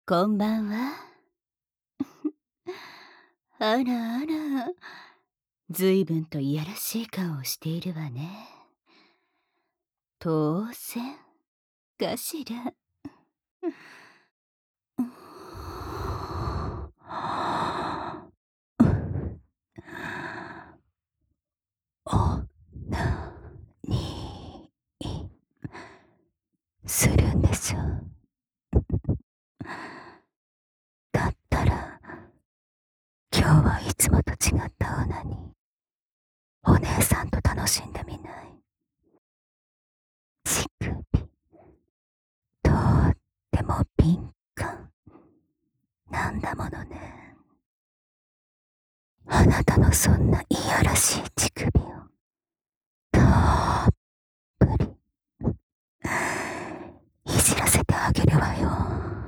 こんばんは。あらあら、ずいぶんといやらしい顔をしているわね。当然かしら。おなにするんでしょう。だったら、今日はいつもと違ったオナに、お姉さんと楽しんでみない？乳首、とっても敏感なんだものね。あなたのそんないやらしい乳首を、たっぷりいじらせてあげるわよ。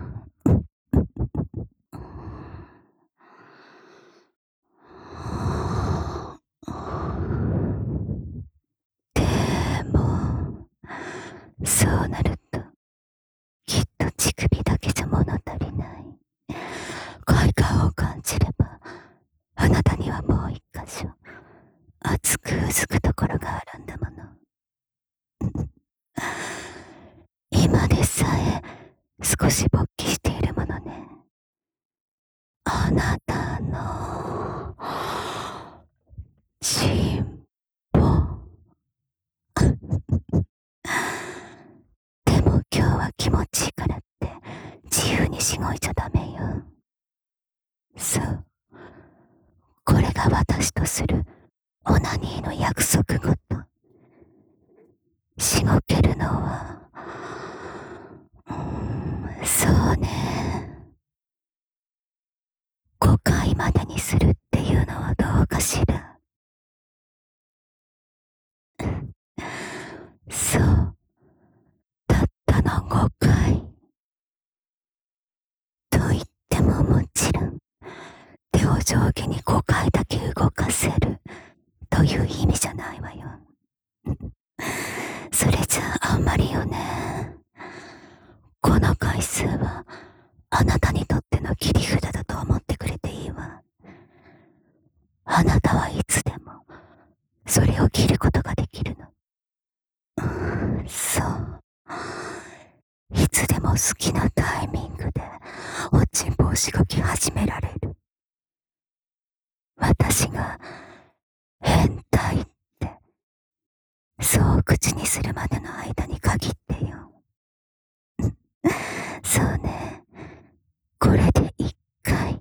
でも、そうなると、きっと乳首だけじゃ物足りない。快感を感じれば、あなたにはもう一箇所、熱くうずくところがあるんだもの。今でさえ、少し勃起しているものね。あなたの、チンポ。でも今日は気持ちいいからって自由にしごいちゃダメよ。そう。これが私とするオナニーの約束事。しごけるのは、そうね。5回までにするっていうのはどうかしら。そう。たったの5回。と言ってももちろん、手を上下に5回だけ動かせるという意味じゃないわよ。それじゃあんまりよね。この回数はあなたにとっての切り札だと思ってくれていいわ。あなたはいつでもそれを切ることができるの。そう。いつでも好きなタイミングでおちんぽをしごき始められる。私が変態ってそう口にするまでの間に限ってよ。そうね。これで1回。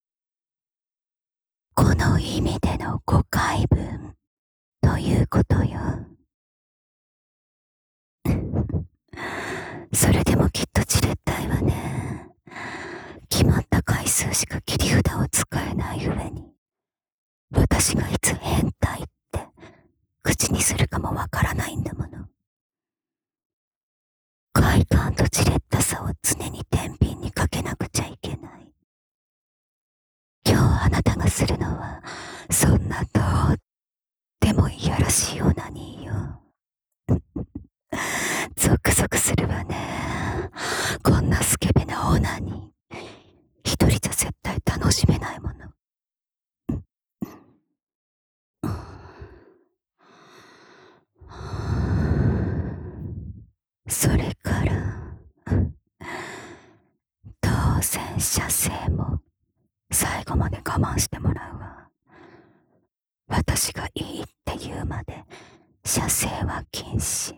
この意味での5回分ということよ。それでもきっとじれったいわね。決まった回数しか切り札を使えない上に、私がいつ変態って口にするかもわからないんだもの。快感とじれったさを常に天秤にかけなくちゃいけない。今日あなたがするのは、そんなとってもいやらしいオナニーよ。ゾクゾクするわね。こんなスケベなオナニー。一人じゃ絶対楽しめないもの。それから、当然射精も最後まで我慢してもらうわ。私がいいって言うまで射精は禁止。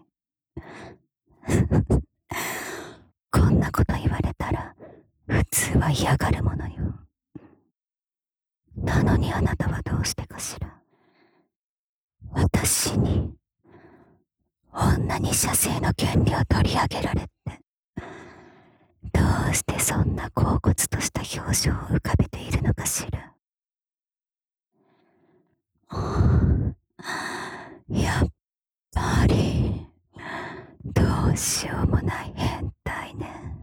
こんなこと言われたら普通は嫌がるものよ。なのにあなたはどうしてかしら。私に女に射精の権利を取り上げられて、どうしてそんな恍惚とした表情を浮かべているのかしら。やっぱりどうしようもない変態ね。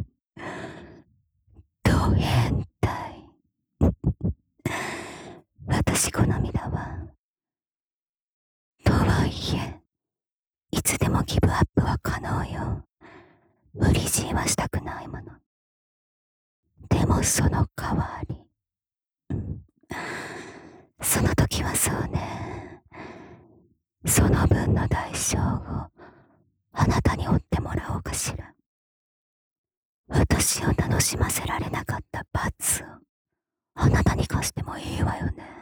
ド変態。私好みだわ。とはいえ、いつでもギブアップは可能よ。無理強いはしたくないもの。 もその代わり、その時はそうね、その分の代償をあなたに負ってもらおうかしら。私を楽しませられなかった罰をあなたに課してもいいわよね。